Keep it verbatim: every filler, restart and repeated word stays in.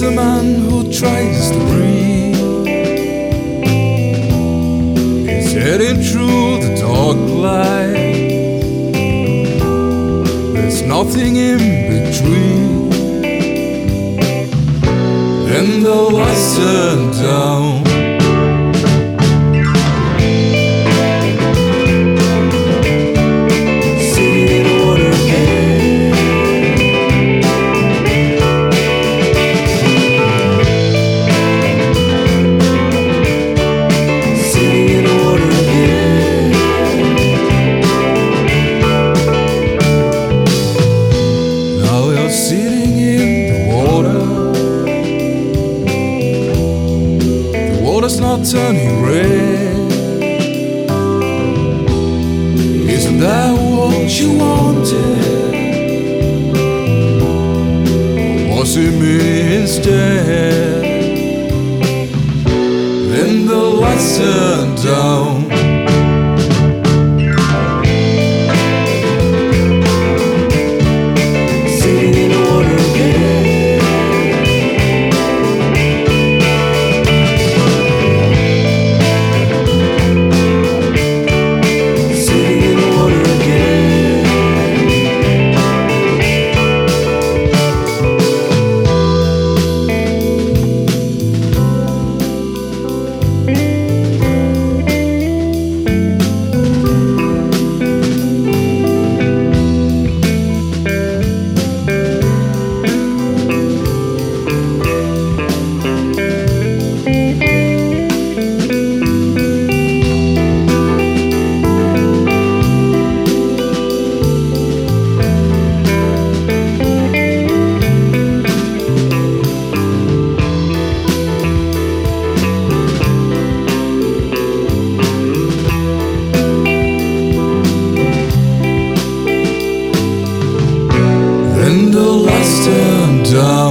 a man who tries to breathe. He's heading through the dark light. There's nothing in between. Then the lights turn down. Sitting in the water, the water's not turning red. Isn't that what you wanted? Or was it me instead? Then the lights turned down. Then the lights turned down.